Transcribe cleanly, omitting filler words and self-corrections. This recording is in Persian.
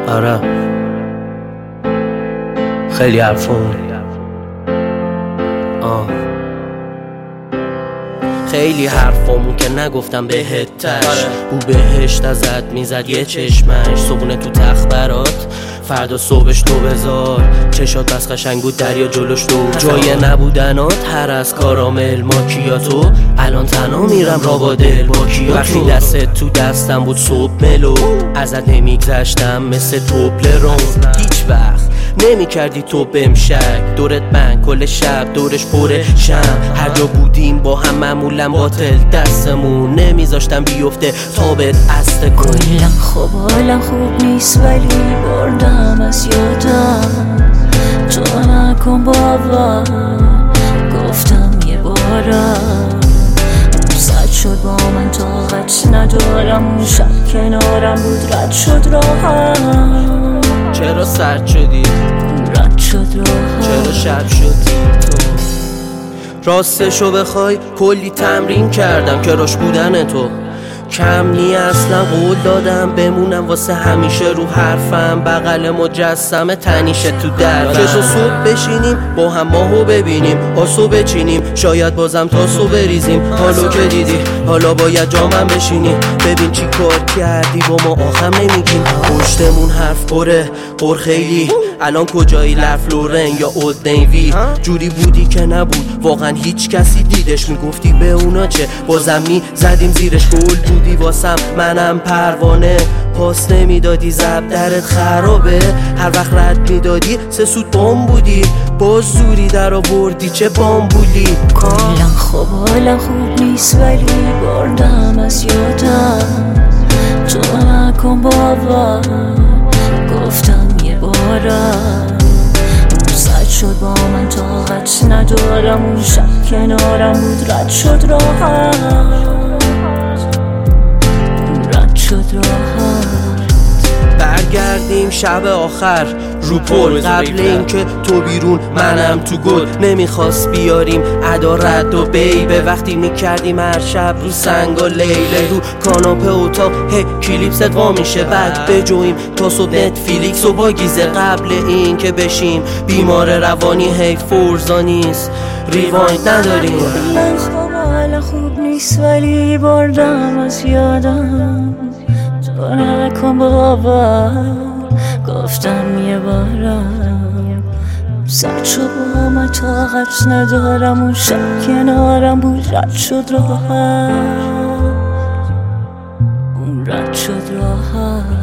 آره خیلی حرفون خیلی حرفامون که نگفتم بهتش بو بهشت ازت میزد یه چشمش صبونه تو تخت برات فردا صبحش تو بذار چشات بس قشنگ بود دریا جلوش تو جای نبودنات هر از کارامل ماکیاتو الان تنها میرم را با دل با کیاتو وقتی دستت تو دستم بود صبح ملو ازت نمیگذشتم مثل توبلرون هیچ وقت نمی کردی تو بهم شک دورت من کل شب دورش پره شم هر جا بودیم با هم معمولا باطل دستمون نمیذاشتم بیفته تا بهت استه کن کلم خوب حالم خوب نیست ولی بردم از یادم تو نکن باور گفتم یه بارم سرد شد با من طاقت ندارم اون شب کنارم بود رد شد راهم چرا سرد شدی؟ رد شد راهم چرا شب شدی تو؟ راستشو بخوای کلی تمرین کردم که راش بودن تو کم نی اصلا قول دادم بمونم واسه همیشه رو حرفم بغل مجسمه تنیشه تو دردم که تو صبح بشینیم با هم ماهو ببینیم آسو بچینیم شاید بازم تاسو بریزیم حالو که دیدی حالا باید جامم بشینی ببین چی کار کردی با ما آخم نمیگیم پشتمون حرف پر خیلی الان کجایی لف لورن یا اولد نیوی جوری بودی که نبود واقعا هیچ کسی دیدش میگفتی به اونا چه بازم زدیم زیرش گل بودی واسم منم پروانه پاس نمیدادی زب درت خرابه هر وقت رد میدادی 3 سوت بام بودی باز زوری در آوردی چه بامبولی کلم خوب حالم خوب نیست ولی بردم از یادم تو نکن باور گفتم یه بارم سرد شد با من طاقت ندارم اون شب کنارم بود رد شد راحت رد شد راحت برگردیم شب آخر رو پل قبل اینکه تو بیرون منم تو گل نمیخواست بیاریم ادا رد و بیبه وقتی میکردیم هر شب رو سنگ و لیله رو کاناپه اتاق کلیپست وا میشه بعد بجویم تا صبح نتفلیکس و با گیزه قبل این که بشیم بیمار روانی فرزا نیست ریوایند نداریم من خوب حالا خوب نیست ولی بردم از یادم تو نکن باور گفتم یه بارم سرد شد با من طاقت ندارم اون شب کنارم بود رد شد راحت رد شد راحت